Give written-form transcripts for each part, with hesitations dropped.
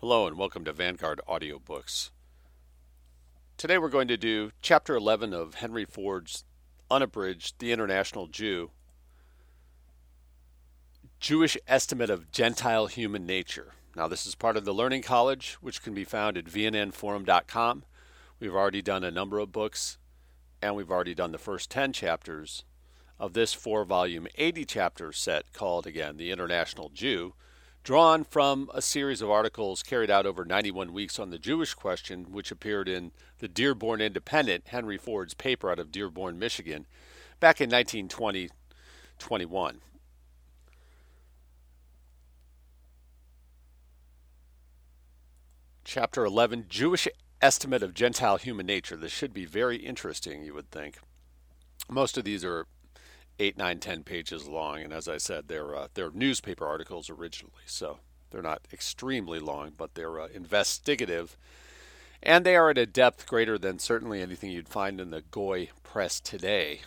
Hello and welcome to Vanguard Audiobooks. Today we're going to do Chapter 11 of Henry Ford's unabridged The International Jew, Jewish Estimate of Gentile Human Nature. Now this is part of the Learning College, which can be found at vnnforum.com. We've already done a number of books, and we've already done the first 10 chapters of this 4-volume 80-chapter set called, again, The International Jew, drawn from a series of articles carried out over 91 weeks on the Jewish question, which appeared in the Dearborn Independent, Henry Ford's paper out of Dearborn, Michigan, back in 1920-21. Chapter 11, Jewish Estimate of Gentile Human Nature. This should be very interesting, you would think. Most of these are 8, 9, 10 pages long, and as I said, they're newspaper articles originally, so they're not extremely long, but they're investigative, and they are at a depth greater than certainly anything you'd find in the Goy press today.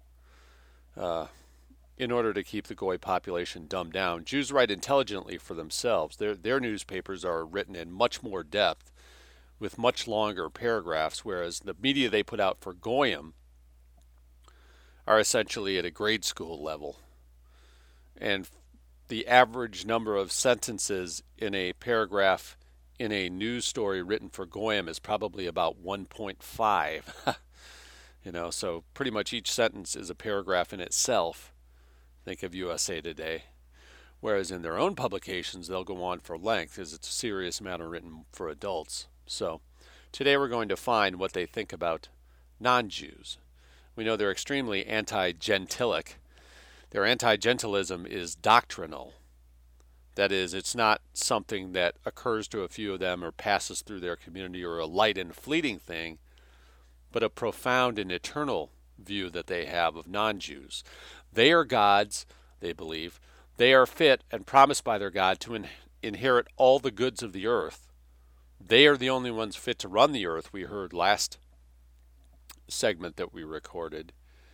In order to keep the Goy population dumbed down, Jews write intelligently for themselves. Their newspapers are written in much more depth, with much longer paragraphs, whereas the media they put out for Goyim are essentially at a grade school level. And the average number of sentences in a paragraph in a news story written for Goyim is probably about 1.5. So pretty much each sentence is a paragraph in itself. Think of USA Today. Whereas in their own publications, they'll go on for length, as it's a serious matter written for adults. So today we're going to find what they think about non-Jews. We know they're extremely anti-gentilic. Their anti-gentilism is doctrinal. That is, it's not something that occurs to a few of them or passes through their community or a light and fleeting thing, but a profound and eternal view that they have of non-Jews. They are gods, they believe. They are fit and promised by their God to inherit all the goods of the earth. They are the only ones fit to run the earth, we heard last segment that we recorded.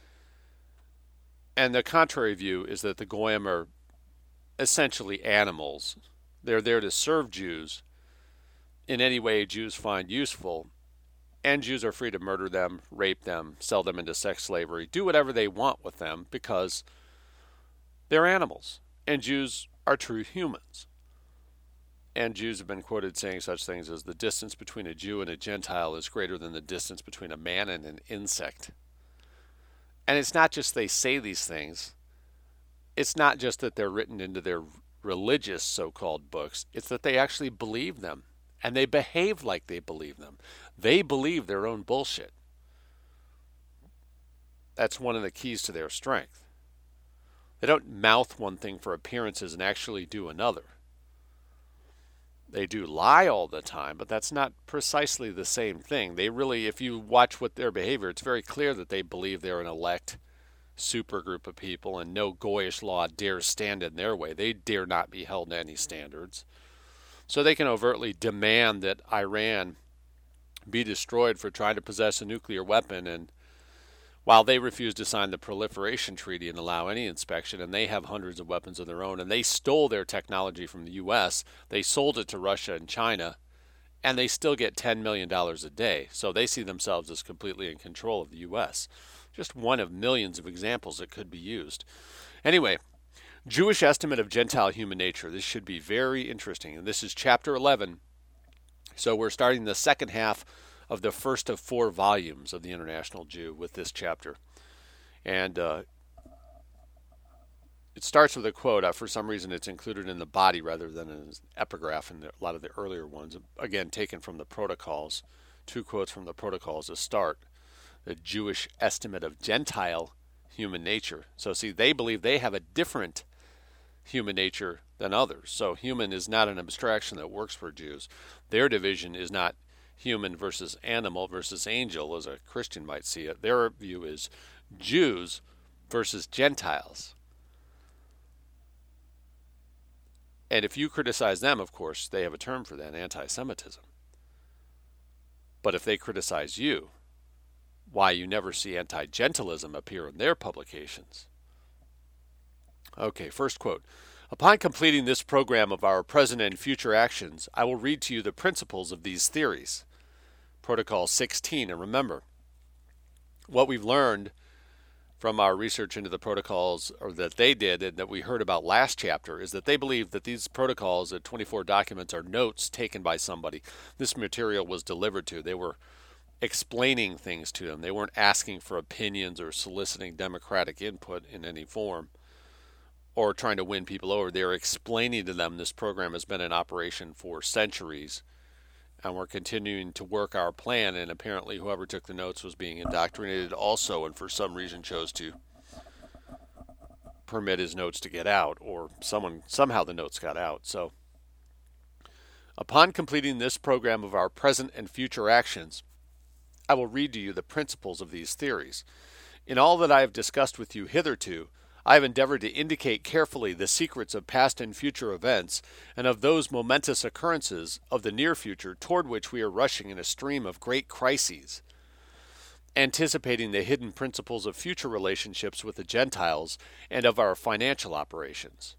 And the contrary view is that the Goyim are essentially animals. They're there to serve Jews in any way Jews find useful, and Jews are free to murder them, rape them, sell them into sex slavery, do whatever they want with them because they're animals, and Jews are true humans. And Jews have been quoted saying such things as the distance between a Jew and a Gentile is greater than the distance between a man and an insect. And it's not just they say these things. It's not just that they're written into their religious so-called books. It's that they actually believe them. And they behave like they believe them. They believe their own bullshit. That's one of the keys to their strength. They don't mouth one thing for appearances and actually do another. They do lie all the time, but that's not precisely the same thing. They really, if you watch what their behavior, it's very clear that they believe they're an elect supergroup of people and no Goyish law dares stand in their way. They dare not be held to any standards. So they can overtly demand that Iran be destroyed for trying to possess a nuclear weapon, and while they refuse to sign the Proliferation Treaty and allow any inspection, and they have hundreds of weapons of their own, and they stole their technology from the U.S., they sold it to Russia and China, and they still get $10 million a day. So they see themselves as completely in control of the U.S. Just one of millions of examples that could be used. Anyway, Jewish Estimate of Gentile Human Nature. This should be very interesting. And this is Chapter 11. So we're starting the second half of the first of 4 volumes of The International Jew with this chapter. And it starts with a quote. For some reason it's included in the body rather than an epigraph in a lot of the earlier ones. Again, taken from the Protocols. 2 quotes from the Protocols to start. The Jewish Estimate of Gentile Human Nature. So see, they believe they have a different human nature than others. So human is not an abstraction that works for Jews. Their division is not human versus animal versus angel, as a Christian might see it. Their view is Jews versus Gentiles. And if you criticize them, of course, they have a term for that, anti-Semitism. But if they criticize you, why you never see anti-Gentilism appear in their publications. Okay, first quote. Upon completing this program of our present and future actions, I will read to you the principles of these theories. Protocol 16, and remember, what we've learned from our research into the protocols, or that they did and that we heard about last chapter, is that they believe that these protocols, the 24 documents, are notes taken by somebody. This material was delivered to. They were explaining things to them. They weren't asking for opinions or soliciting democratic input in any form or trying to win people over. They were explaining to them this program has been in operation for centuries and we're continuing to work our plan, and apparently whoever took the notes was being indoctrinated also, and for some reason chose to permit his notes to get out, or somehow the notes got out. So, upon completing this program of our present and future actions, I will read to you the principles of these theories. In all that I have discussed with you hitherto, I have endeavored to indicate carefully the secrets of past and future events and of those momentous occurrences of the near future toward which we are rushing in a stream of great crises, anticipating the hidden principles of future relationships with the Gentiles and of our financial operations.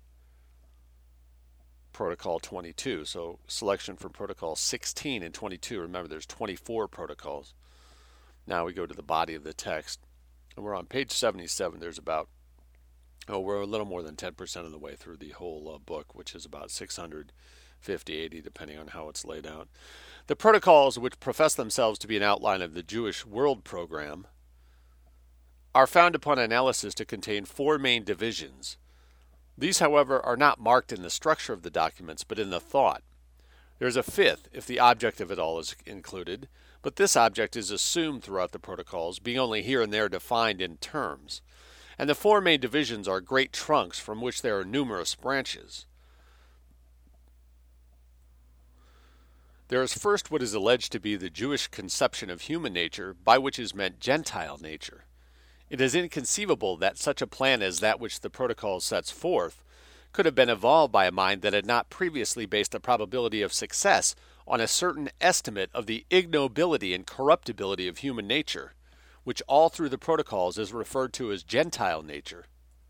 Protocol 22, so selection from Protocol 16 and 22. Remember, there's 24 protocols. Now we go to the body of the text, and we're on page 77. There's about we're a little more than 10% of the way through the whole book, which is about 650, 80, depending on how it's laid out. The protocols, which profess themselves to be an outline of the Jewish World Program, are found upon analysis to contain 4 main divisions. These, however, are not marked in the structure of the documents, but in the thought. There is a 5th, if the object of it all is included, but this object is assumed throughout the protocols, being only here and there defined in terms. And the 4 main divisions are great trunks from which there are numerous branches. There is first what is alleged to be the Jewish conception of human nature, by which is meant Gentile nature. It is inconceivable that such a plan as that which the protocol sets forth could have been evolved by a mind that had not previously based the probability of success on a certain estimate of the ignobility and corruptibility of human nature, which all through the protocols is referred to as Gentile nature.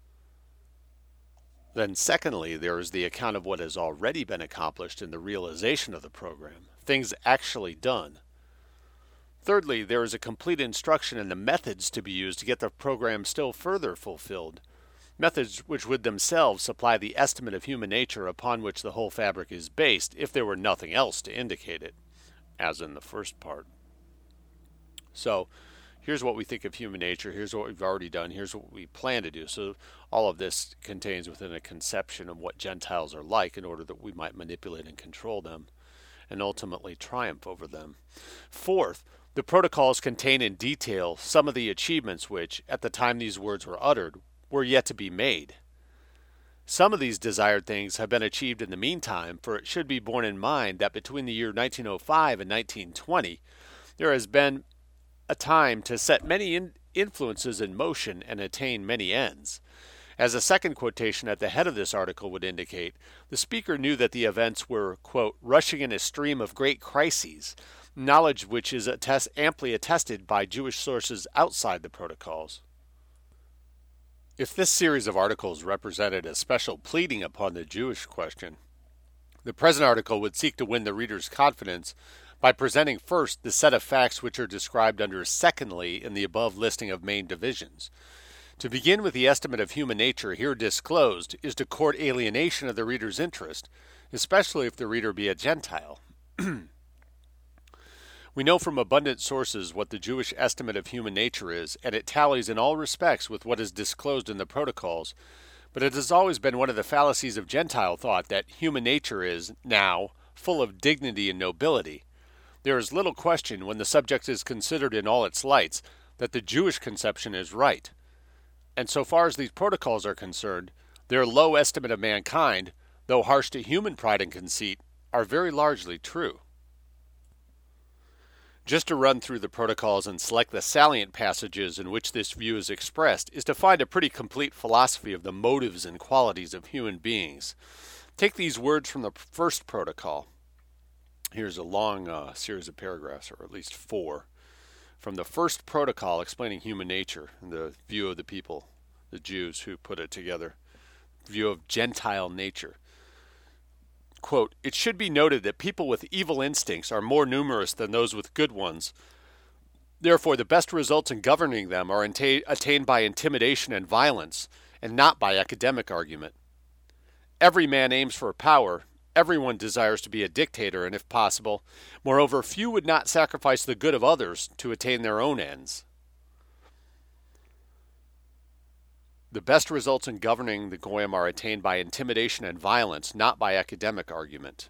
Then secondly, there is the account of what has already been accomplished in the realization of the program, things actually done. Thirdly, there is a complete instruction in the methods to be used to get the program still further fulfilled, methods which would themselves supply the estimate of human nature upon which the whole fabric is based, if there were nothing else to indicate it, as in the first part. So, here's what we think of human nature, here's what we've already done, here's what we plan to do. So all of this contains within a conception of what Gentiles are like in order that we might manipulate and control them and ultimately triumph over them. Fourth, the protocols contain in detail some of the achievements which, at the time these words were uttered, were yet to be made. Some of these desired things have been achieved in the meantime, for it should be borne in mind that between the year 1905 and 1920, there has been a time to set many influences in motion and attain many ends. As a second quotation at the head of this article would indicate, the speaker knew that the events were, quote, rushing in a stream of great crises, knowledge which is amply attested by Jewish sources outside the protocols. If this series of articles represented a special pleading upon the Jewish question, the present article would seek to win the reader's confidence by presenting first the set of facts which are described under secondly in the above listing of main divisions. To begin with, the estimate of human nature here disclosed is to court alienation of the reader's interest, especially if the reader be a Gentile. We know from abundant sources what the Jewish estimate of human nature is, and it tallies in all respects with what is disclosed in the protocols, but it has always been one of the fallacies of Gentile thought that human nature is, now, full of dignity and nobility. There is little question, when the subject is considered in all its lights, that the Jewish conception is right. And so far as these protocols are concerned, their low estimate of mankind, though harsh to human pride and conceit, are very largely true. Just to run through the protocols and select the salient passages in which this view is expressed is to find a pretty complete philosophy of the motives and qualities of human beings. Take these words from the first protocol. Here's a long series of paragraphs, or at least 4, from the first protocol explaining human nature and the view of the people, the Jews who put it together. view of Gentile nature. Quote, "It should be noted that people with evil instincts are more numerous than those with good ones. Therefore, the best results in governing them are attained by intimidation and violence, and not by academic argument. Every man aims for power. Everyone desires to be a dictator, and if possible, moreover, few would not sacrifice the good of others to attain their own ends. The best results in governing the Goyim are attained by intimidation and violence, not by academic argument.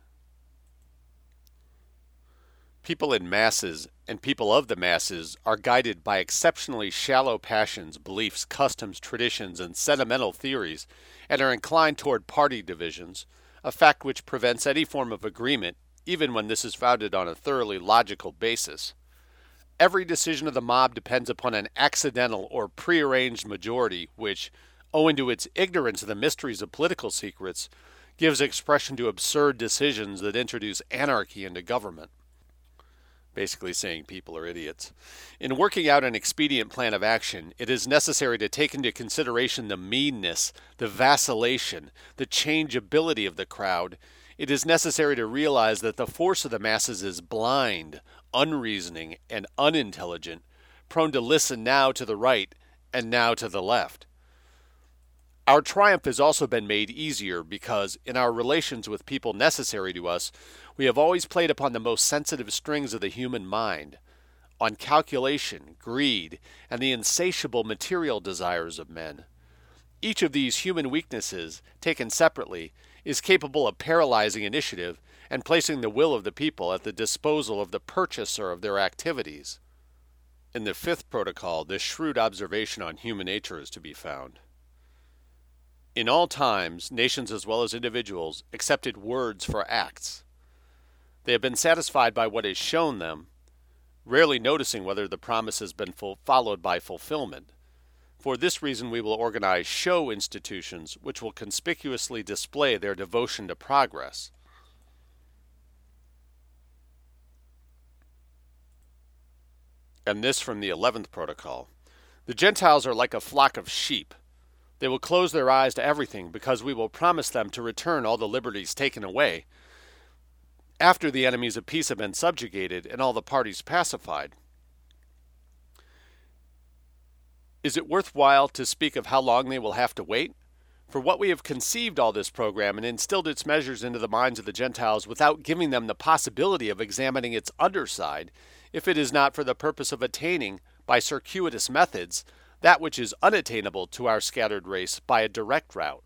People in masses and people of the masses are guided by exceptionally shallow passions, beliefs, customs, traditions, and sentimental theories, and are inclined toward party divisions, a fact which prevents any form of agreement, even when this is founded on a thoroughly logical basis. Every decision of the mob depends upon an accidental or prearranged majority which, owing to its ignorance of the mysteries of political secrets, gives expression to absurd decisions that introduce anarchy into government." Basically saying people are idiots. "In working out an expedient plan of action, it is necessary to take into consideration the meanness, the vacillation, the changeability of the crowd. It is necessary to realize that the force of the masses is blind, unreasoning, and unintelligent, prone to listen now to the right and now to the left. Our triumph has also been made easier because, in our relations with people necessary to us, we have always played upon the most sensitive strings of the human mind, on calculation, greed, and the insatiable material desires of men. Each of these human weaknesses, taken separately, is capable of paralyzing initiative and placing the will of the people at the disposal of the purchaser of their activities." In the fifth protocol, this shrewd observation on human nature is to be found. "In all times, nations as well as individuals accepted words for acts. They have been satisfied by what is shown them, rarely noticing whether the promise has been followed by fulfillment. For this reason we will organize show institutions which will conspicuously display their devotion to progress. And this from the 11th protocol. "The Gentiles are like a flock of sheep. They will close their eyes to everything because we will promise them to return all the liberties taken away after the enemies of peace have been subjugated and all the parties pacified. Is it worthwhile to speak of how long they will have to wait? For what we have conceived all this program and instilled its measures into the minds of the Gentiles without giving them the possibility of examining its underside, if it is not for the purpose of attaining, by circuitous methods, that which is unattainable to our scattered race by a direct route."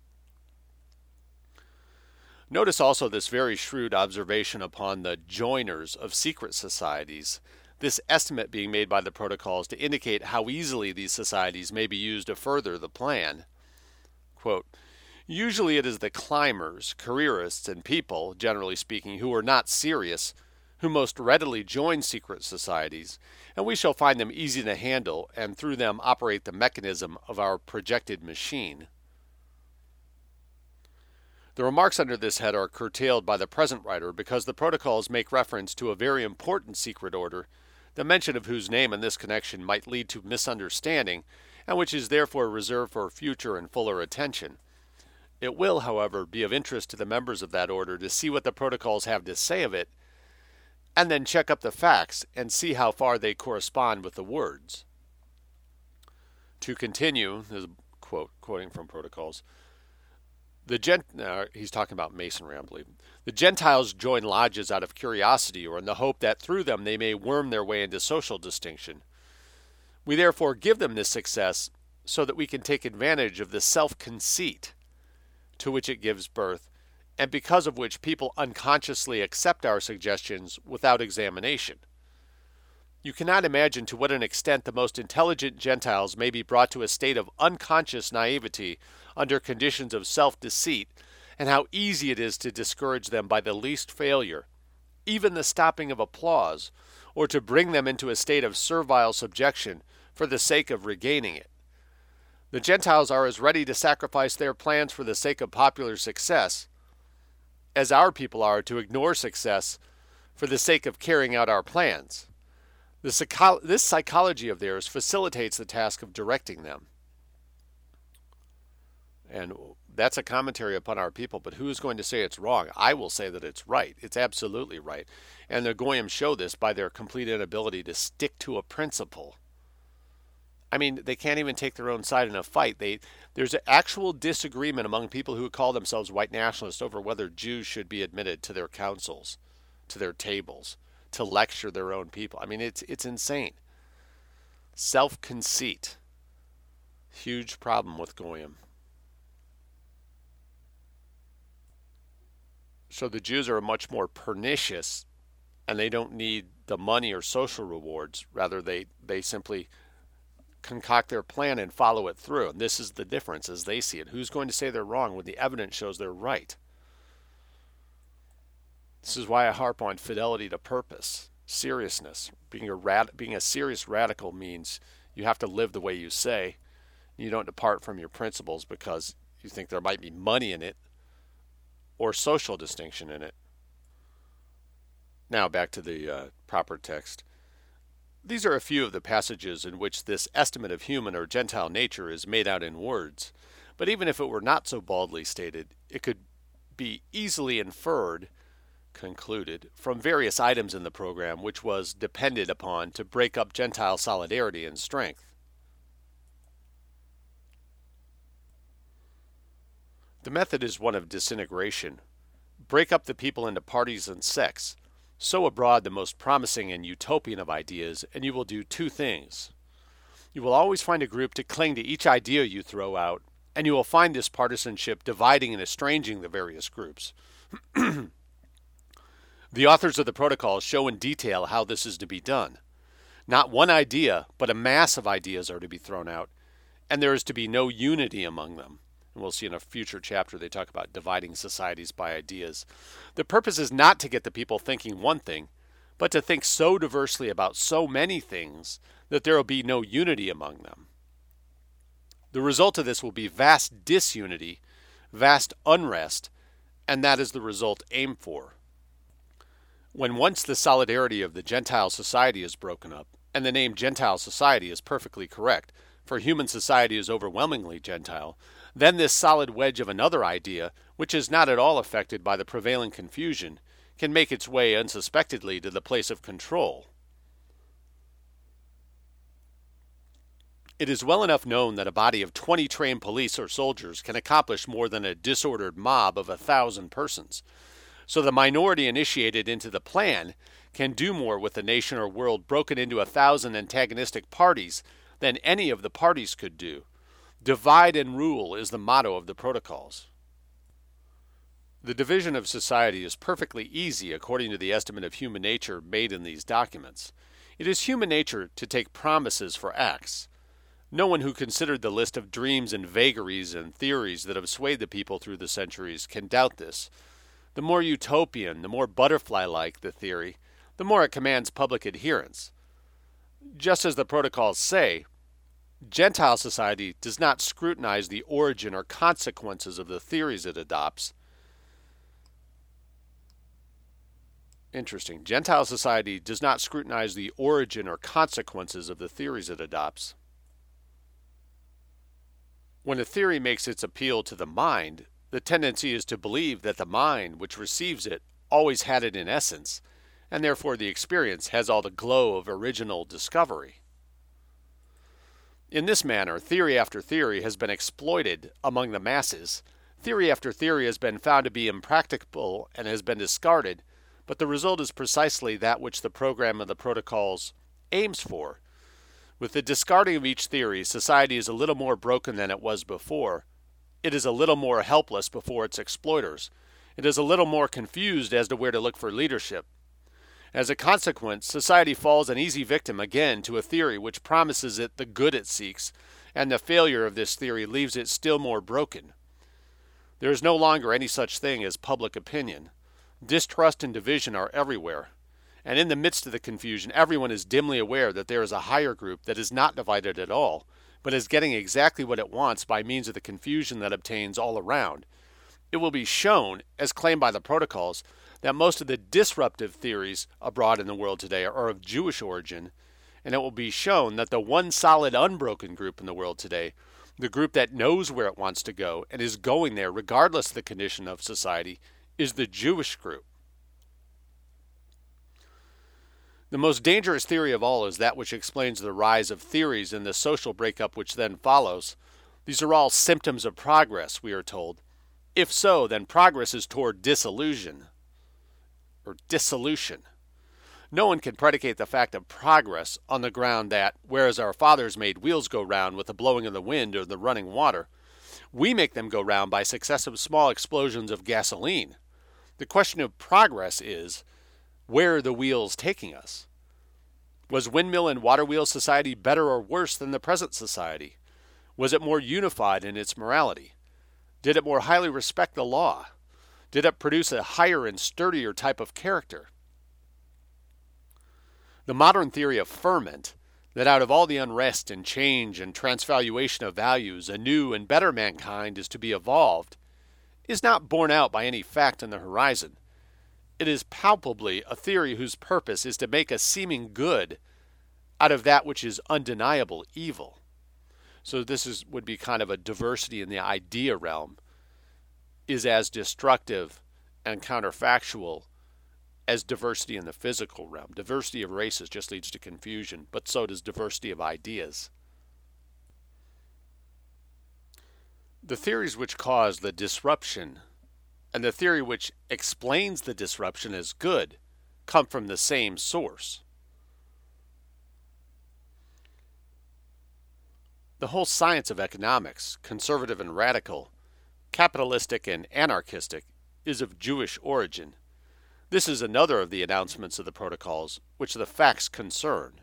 Notice also this very shrewd observation upon the joiners of secret societies, this estimate being made by the protocols to indicate how easily these societies may be used to further the plan. Quote, "Usually it is the climbers, careerists, and people, generally speaking, who are not serious, who most readily join secret societies, and we shall find them easy to handle and through them operate the mechanism of our projected machine." The remarks under this head are curtailed by the present writer because the protocols make reference to a very important secret order, the mention of whose name in this connection might lead to misunderstanding, and which is therefore reserved for future and fuller attention. It will, however, be of interest to the members of that order to see what the protocols have to say of it, and then check up the facts and see how far they correspond with the words. To continue, this is quoting from protocols, he's talking about Masonry, I believe. "The Gentiles join lodges out of curiosity or in the hope that through them they may worm their way into social distinction. We therefore give them this success so that we can take advantage of the self-conceit to which it gives birth, and because of which people unconsciously accept our suggestions without examination. You cannot imagine to what an extent the most intelligent Gentiles may be brought to a state of unconscious naivety under conditions of self-deceit, and how easy it is to discourage them by the least failure, even the stopping of applause, or to bring them into a state of servile subjection for the sake of regaining it. The Gentiles are as ready to sacrifice their plans for the sake of popular success as our people are to ignore success for the sake of carrying out our plans. This psychology of theirs facilitates the task of directing them." And that's a commentary upon our people, but who is going to say it's wrong? I will say that it's right. It's absolutely right. And the Goyim show this by their complete inability to stick to a principle. I mean, they can't even take their own side in a fight. There's an actual disagreement among people who call themselves white nationalists over whether Jews should be admitted to their councils, to their tables, to lecture their own people. I mean, it's insane. Self-conceit. Huge problem with Goyim. So the Jews are much more pernicious, and they don't need the money or social rewards. Rather, they simply concoct their plan and follow it through. And this is the difference as they see it. Who's going to say they're wrong when the evidence shows they're right? This is why I harp on fidelity to purpose, seriousness. Being a serious radical means you have to live the way you say. You don't depart from your principles because you think there might be money in it or social distinction in it. Now back to the proper text. These are a few of the passages in which this estimate of human or Gentile nature is made out in words, but even if it were not so baldly stated, it could be easily concluded, from various items in the program which was depended upon to break up Gentile solidarity and strength. The method is one of disintegration. Break up the people into parties and sects. Sow abroad the most promising and utopian of ideas, and you will do two things. You will always find a group to cling to each idea you throw out, and you will find this partisanship dividing and estranging the various groups. The authors of the protocols show in detail how this is to be done. Not one idea, but a mass of ideas are to be thrown out, and there is to be no unity among them. And we'll see in a future chapter they talk about dividing societies by ideas. The purpose is not to get the people thinking one thing, but to think so diversely about so many things that there will be no unity among them. The result of this will be vast disunity, vast unrest, and that is the result aimed for. When once the solidarity of the Gentile society is broken up, and the name Gentile society is perfectly correct, for human society is overwhelmingly Gentile, then this solid wedge of another idea, which is not at all affected by the prevailing confusion, can make its way unsuspectedly to the place of control. It is well enough known that a body of 20 trained police or soldiers can accomplish more than a disordered mob of 1,000 persons. So the minority initiated into the plan can do more with the nation or world broken into 1,000 antagonistic parties than any of the parties could do. Divide and rule is the motto of the protocols. The division of society is perfectly easy according to the estimate of human nature made in these documents. It is human nature to take promises for acts. No one who considered the list of dreams and vagaries and theories that have swayed the people through the centuries can doubt this. The more utopian, the more butterfly-like the theory, the more it commands public adherence. Just as the protocols say, Gentile society does not scrutinize the origin or consequences of the theories it adopts. Interesting. Gentile society does not scrutinize the origin or consequences of the theories it adopts. When a theory makes its appeal to the mind, the tendency is to believe that the mind, which receives it, always had it in essence, and therefore the experience has all the glow of original discovery. In this manner, theory after theory has been exploited among the masses. Theory after theory has been found to be impracticable and has been discarded, but the result is precisely that which the program of the protocols aims for. With the discarding of each theory, society is a little more broken than it was before. It is a little more helpless before its exploiters. It is a little more confused as to where to look for leadership. As a consequence, society falls an easy victim again to a theory which promises it the good it seeks, and the failure of this theory leaves it still more broken. There is no longer any such thing as public opinion. Distrust and division are everywhere, and in the midst of the confusion, everyone is dimly aware that there is a higher group that is not divided at all, but is getting exactly what it wants by means of the confusion that obtains all around. It will be shown, as claimed by the protocols, that most of the disruptive theories abroad in the world today are of Jewish origin, and it will be shown that the one solid unbroken group in the world today, The group that knows where it wants to go and is going there regardless of the condition of society is the Jewish group. The most dangerous theory of all is that which explains the rise of theories and the social breakup which then follows. These are all symptoms of progress, we are told. If so, then progress is toward dissolution. No one can predicate the fact of progress on the ground that, whereas our fathers made wheels go round with the blowing of the wind or the running water, we make them go round by successive small explosions of gasoline. The question of progress is, where are the wheels taking us? Was windmill and water wheel society better or worse than the present society? Was it more unified in its morality? Did it more highly respect the law? Did it produce a higher and sturdier type of character? The modern theory of ferment, that out of all the unrest and change and transvaluation of values, a new and better mankind is to be evolved, is not borne out by any fact on the horizon. It is palpably a theory whose purpose is to make a seeming good out of that which is undeniable evil. So this would be kind of a diversity in the idea realm, is as destructive and counterfactual as diversity in the physical realm. Diversity of races just leads to confusion, but so does diversity of ideas. The theories which cause the disruption and the theory which explains the disruption as good come from the same source. The whole science of economics, conservative and radical, capitalistic and anarchistic, is of Jewish origin. This is another of the announcements of the protocols which the facts concern.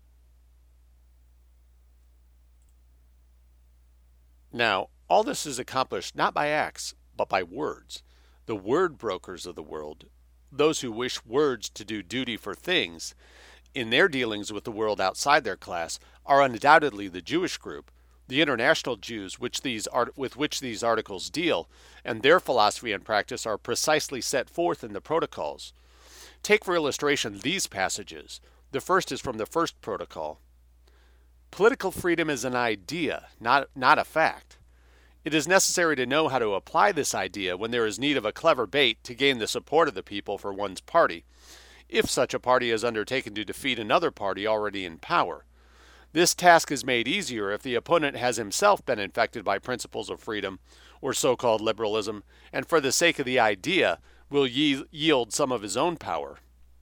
Now, all this is accomplished not by acts, but by words. The word brokers of the world, those who wish words to do duty for things, in their dealings with the world outside their class, are undoubtedly the Jewish group, the international Jews with which these articles deal, and their philosophy and practice are precisely set forth in the protocols. Take for illustration these passages. The first is from the first protocol. Political freedom is an idea, not a fact. It is necessary to know how to apply this idea when there is need of a clever bait to gain the support of the people for one's party, if such a party is undertaken to defeat another party already in power. This task is made easier if the opponent has himself been infected by principles of freedom, or so-called liberalism, and for the sake of the idea will yield some of his own power.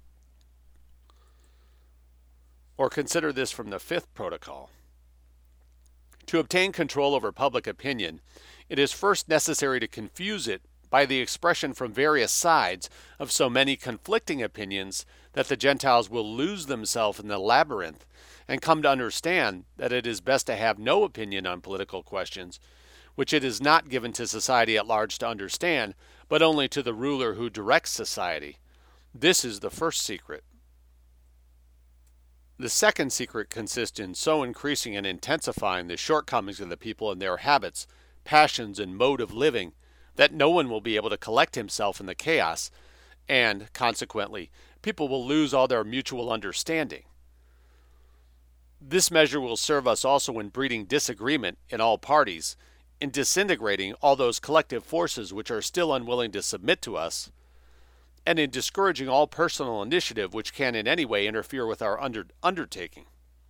Or consider this from the fifth protocol. To obtain control over public opinion, it is first necessary to confuse it by the expression from various sides of so many conflicting opinions that the Gentiles will lose themselves in the labyrinth and come to understand that it is best to have no opinion on political questions, which it is not given to society at large to understand, but only to the ruler who directs society. This is the first secret. The second secret consists in so increasing and intensifying the shortcomings of the people in their habits, passions, and mode of living that no one will be able to collect himself in the chaos, and, consequently, people will lose all their mutual understanding. This measure will serve us also in breeding disagreement in all parties, in disintegrating all those collective forces which are still unwilling to submit to us, and in discouraging all personal initiative which can in any way interfere with our undertaking.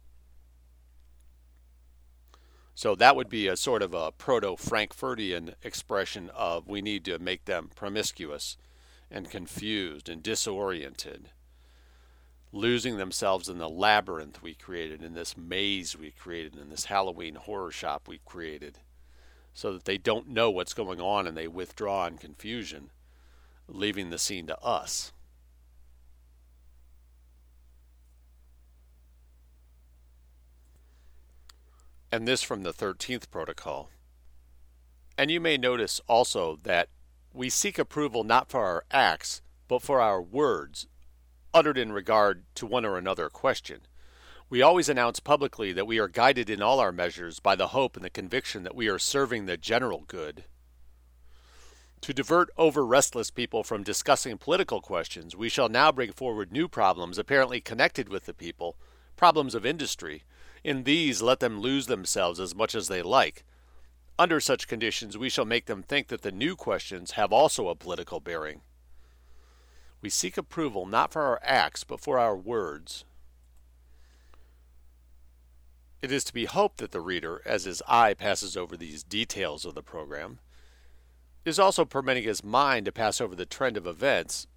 So that would be a sort of a proto-Frankfurtian expression of we need to make them promiscuous and confused and disoriented, losing themselves in the labyrinth we created, in this maze we created, in this Halloween horror shop we created, so that they don't know what's going on and they withdraw in confusion, leaving the scene to us. And this from the 13th protocol. And you may notice also that we seek approval not for our acts, but for our words, uttered in regard to one or another question. We always announce publicly that we are guided in all our measures by the hope and the conviction that we are serving the general good. To divert over-restless people from discussing political questions, we shall now bring forward new problems apparently connected with the people, problems of industry. In these, let them lose themselves as much as they like. Under such conditions, we shall make them think that the new questions have also a political bearing. We seek approval not for our acts, but for our words. It is to be hoped that the reader, as his eye passes over these details of the program, is also permitting his mind to pass over the trend of events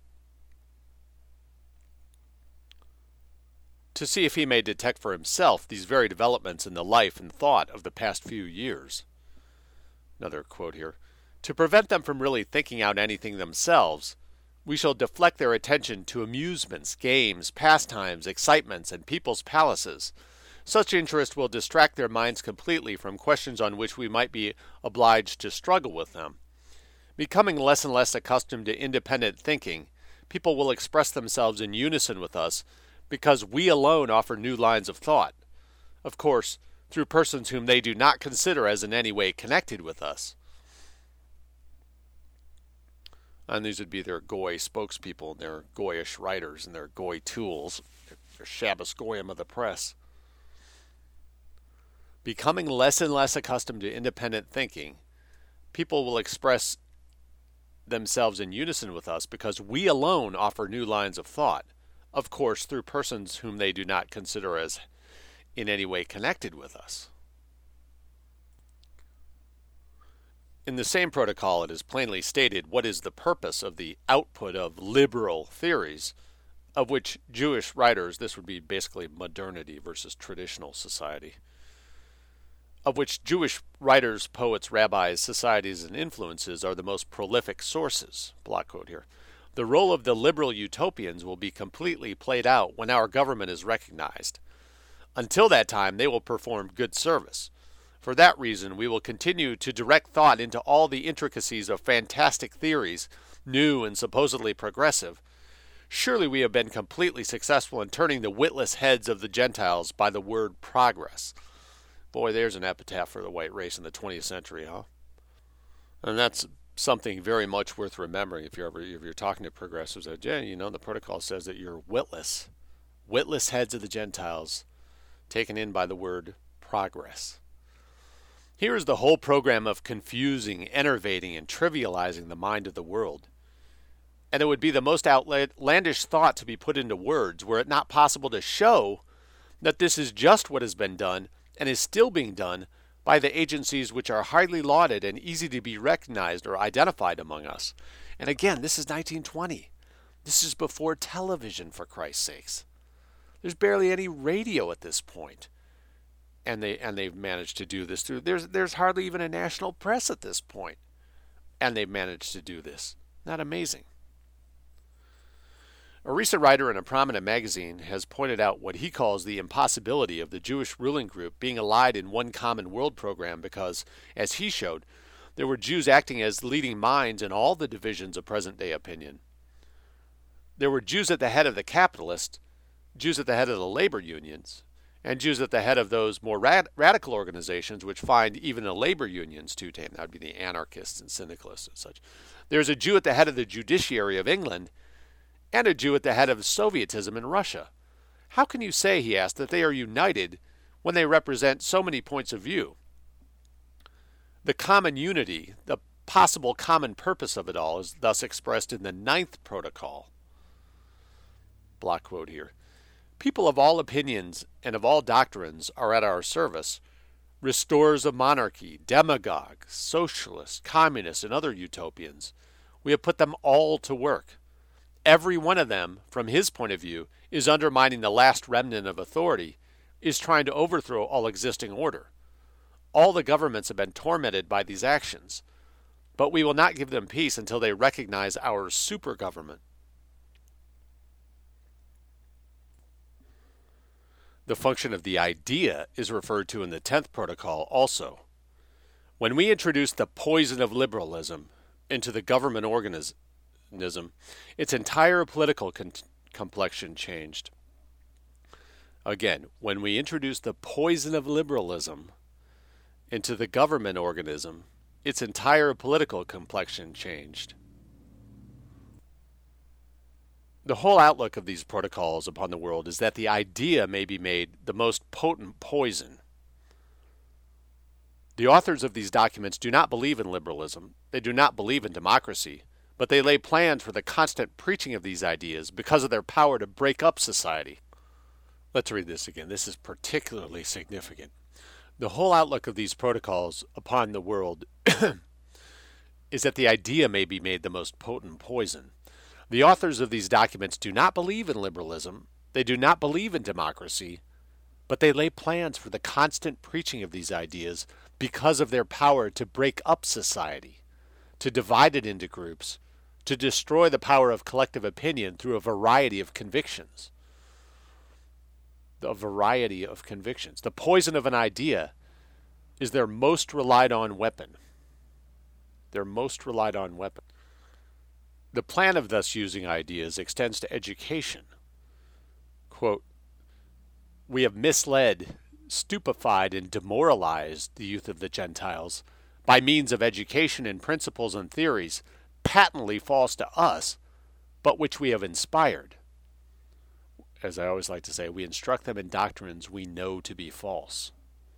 to see if he may detect for himself these very developments in the life and thought of the past few years. Another quote here. To prevent them from really thinking out anything themselves, we shall deflect their attention to amusements, games, pastimes, excitements, and people's palaces. Such interest will distract their minds completely from questions on which we might be obliged to struggle with them. Becoming less and less accustomed to independent thinking, people will express themselves in unison with us because we alone offer new lines of thought, of course, through persons whom they do not consider as in any way connected with us. And these would be their Goy spokespeople, their Goyish writers, and their Goy tools, their Shabbos Goyim of the press. Becoming less and less accustomed to independent thinking, people will express themselves in unison with us because we alone offer new lines of thought, of course, through persons whom they do not consider as in any way connected with us. In the same protocol, it is plainly stated what is the purpose of the output of liberal theories, of which Jewish writers, this would be basically modernity versus traditional society, of which Jewish writers, poets, rabbis, societies, and influences are the most prolific sources. Block quote here. The role of the liberal utopians will be completely played out when our government is recognized. Until that time, they will perform good service. For that reason, we will continue to direct thought into all the intricacies of fantastic theories, new and supposedly progressive. Surely we have been completely successful in turning the witless heads of the Gentiles by the word progress. Boy, there's an epitaph for the white race in the 20th century, huh? And that's something very much worth remembering if you're talking to progressives. That, yeah, you know, the protocol says that you're witless heads of the Gentiles, taken in by the word progress. Here is the whole program of confusing, enervating, and trivializing the mind of the world. And it would be the most outlandish thought to be put into words were it not possible to show that this is just what has been done and is still being done by the agencies which are highly lauded and easy to be recognized or identified among us. And again, this is 1920. This is before television, for Christ's sakes. There's barely any radio at this point. And they've managed to do this through there's hardly even a national press at this point. And they've managed to do this. Not amazing. A recent writer in a prominent magazine has pointed out what he calls the impossibility of the Jewish ruling group being allied in one common world program because, as he showed, there were Jews acting as leading minds in all the divisions of present-day opinion. There were Jews at the head of the capitalists, Jews at the head of the labor unions, and Jews at the head of those more radical organizations which find even the labor unions too tame. That would be the anarchists and syndicalists and such. There's a Jew at the head of the judiciary of England and a Jew at the head of Sovietism in Russia. How can you say, he asked, that they are united when they represent so many points of view? The common unity, the possible common purpose of it all, is thus expressed in the 9th protocol. Block quote here. People of all opinions and of all doctrines are at our service. Restorers of monarchy, demagogues, socialists, communists, and other utopians. We have put them all to work. Every one of them, from his point of view, is undermining the last remnant of authority, is trying to overthrow all existing order. All the governments have been tormented by these actions, but we will not give them peace until they recognize our super government. The function of the idea is referred to in the 10th protocol also. When we introduced the poison of liberalism into the government organism, its entire political complexion changed. Again, when we introduced the poison of liberalism into the government organism, its entire political complexion changed. The whole outlook of these protocols upon the world is that the idea may be made the most potent poison. The authors of these documents do not believe in liberalism, they do not believe in democracy, but they lay plans for the constant preaching of these ideas because of their power to break up society. Let's read this again. This is particularly significant. The whole outlook of these protocols upon the world is that the idea may be made the most potent poison. The authors of these documents do not believe in liberalism, they do not believe in democracy, but they lay plans for the constant preaching of these ideas because of their power to break up society, to divide it into groups, to destroy the power of collective opinion through a variety of convictions. A variety of convictions. The poison of an idea is their most relied on weapon. Their most relied on weapon. The plan of thus using ideas extends to education. Quote, "We have misled, stupefied, and demoralized the youth of the Gentiles by means of education in principles and theories patently false to us, but which we have inspired." As I always like to say, we instruct them in doctrines we know to be false.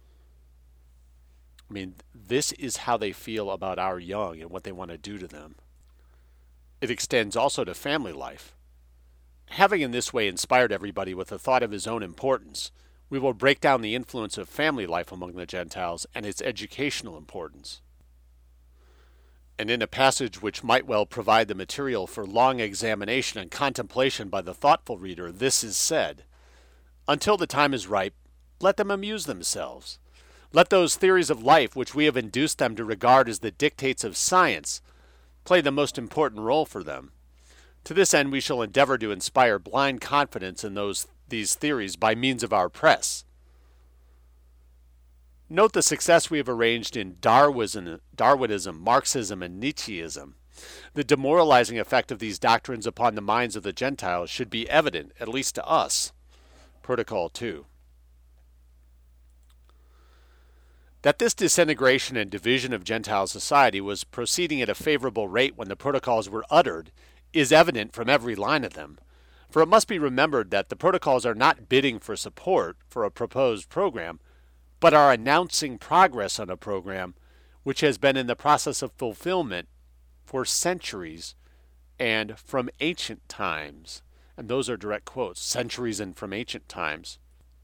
I mean, this is how they feel about our young and what they want to do to them. It extends also to family life. Having in this way inspired everybody with a thought of his own importance, we will break down the influence of family life among the Gentiles and its educational importance. And in a passage which might well provide the material for long examination and contemplation by the thoughtful reader, this is said, "Until the time is ripe, let them amuse themselves. Let those theories of life which we have induced them to regard as the dictates of science play the most important role for them. To this end we shall endeavor to inspire blind confidence in these theories by means of our press. Note the success we have arranged in Darwinism, Marxism, and Nietzscheism. The demoralizing effect of these doctrines upon the minds of the Gentiles should be evident, at least to us." Protocol 2. That this disintegration and division of Gentile society was proceeding at a favorable rate when the protocols were uttered is evident from every line of them. For it must be remembered that the protocols are not bidding for support for a proposed program, but are announcing progress on a program which has been in the process of fulfillment for centuries and from ancient times. And those are direct quotes, centuries and from ancient times.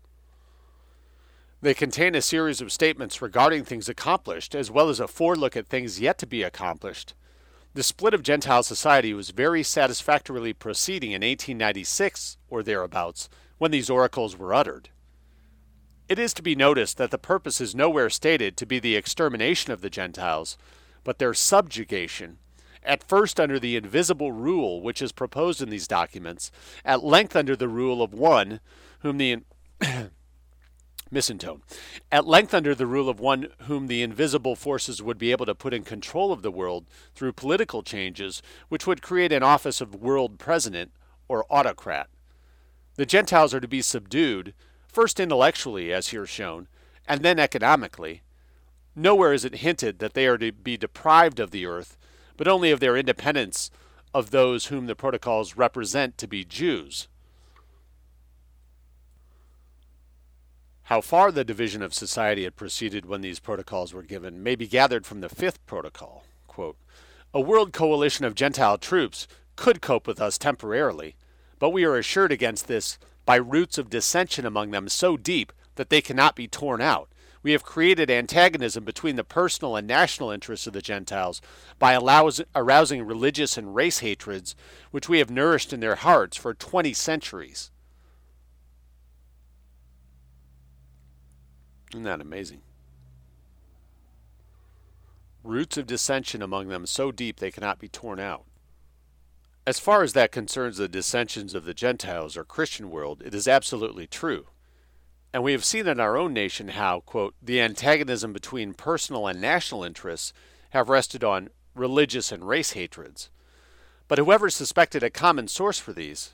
They contain a series of statements regarding things accomplished, as well as a forelook at things yet to be accomplished. The split of Gentile society was very satisfactorily proceeding in 1896 or thereabouts, when these oracles were uttered. It is to be noticed that the purpose is nowhere stated to be the extermination of the Gentiles, but their subjugation, at first under the invisible rule which is proposed in these documents, at length under the rule of one whom the at length under the rule of one whom the invisible forces would be able to put in control of the world through political changes which would create an office of world president or autocrat. The Gentiles are to be subdued, first intellectually, as here shown, and then economically. Nowhere is it hinted that they are to be deprived of the earth, but only of their independence of those whom the protocols represent to be Jews. How far the division of society had proceeded when these protocols were given may be gathered from the fifth protocol. Quote, "A world coalition of Gentile troops could cope with us temporarily, but we are assured against this by roots of dissension among them so deep that they cannot be torn out. We have created antagonism between the personal and national interests of the Gentiles by arousing religious and race hatreds which we have nourished in their hearts for 20 centuries. Isn't that amazing? Roots of dissension among them so deep they cannot be torn out. As far as that concerns the dissensions of the Gentiles or Christian world, it is absolutely true. And we have seen in our own nation how, quote, the antagonism between personal and national interests have rested on religious and race hatreds. But whoever suspected a common source for these?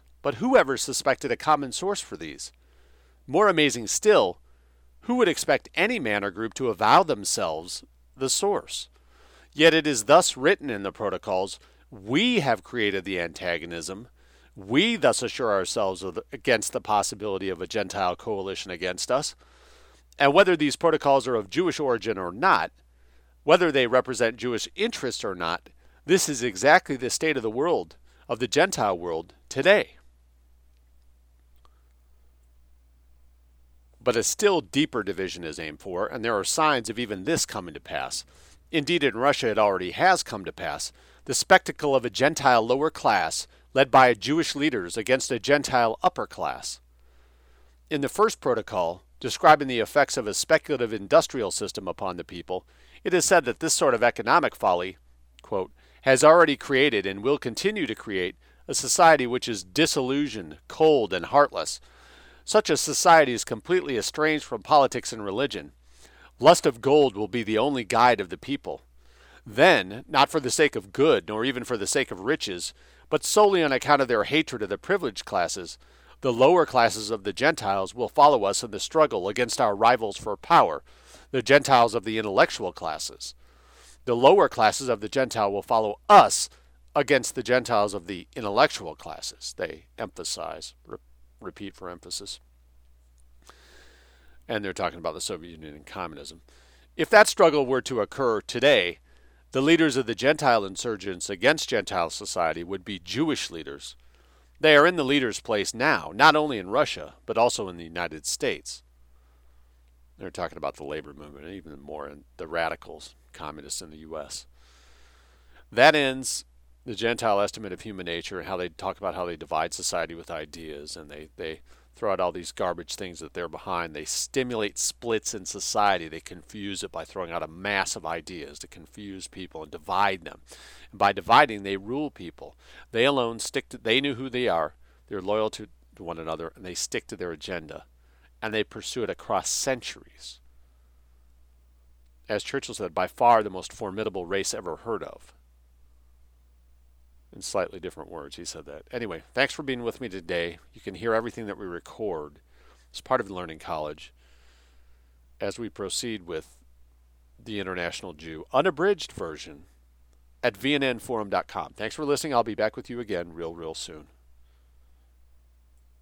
More amazing still, who would expect any man or group to avow themselves the source? Yet it is thus written in the protocols, we have created the antagonism. We thus assure ourselves against the possibility of a Gentile coalition against us. And whether these protocols are of Jewish origin or not, whether they represent Jewish interests or not, this is exactly the state of the world, of the Gentile world today. But a still deeper division is aimed for, and there are signs of even this coming to pass. Indeed, in Russia it already has come to pass. The spectacle of a Gentile lower class led by Jewish leaders against a Gentile upper class. In the first protocol, describing the effects of a speculative industrial system upon the people, it is said that this sort of economic folly, quote, has already created and will continue to create a society which is disillusioned, cold, and heartless. Such a society is completely estranged from politics and religion. Lust of gold will be the only guide of the people. Then, not for the sake of good, nor even for the sake of riches, but solely on account of their hatred of the privileged classes, the lower classes of the Gentiles will follow us in the struggle against our rivals for power, the Gentiles of the intellectual classes. The lower classes of the Gentile will follow us against the Gentiles of the intellectual classes. They emphasize, repeat for emphasis. And they're talking about the Soviet Union and communism. If that struggle were to occur today, the leaders of the Gentile insurgents against Gentile society would be Jewish leaders. They are in the leaders' place now, not only in Russia, but also in the United States. They're talking about the labor movement, and even more in the radicals, communists in the U.S. That ends the Gentile estimate of human nature and how they talk about how they divide society with ideas, and they throw out all these garbage things that they're behind. They stimulate splits in society. They confuse it by throwing out a mass of ideas to confuse people and divide them. And by dividing, they rule people. They alone they know who they are. They're loyal to one another, and they stick to their agenda. And they pursue it across centuries. As Churchill said, by far the most formidable race ever heard of. In slightly different words, he said that. Anyway, thanks for being with me today. You can hear everything that we record as part of Learning College as we proceed with the International Jew unabridged version at vnnforum.com. Thanks for listening. I'll be back with you again real soon.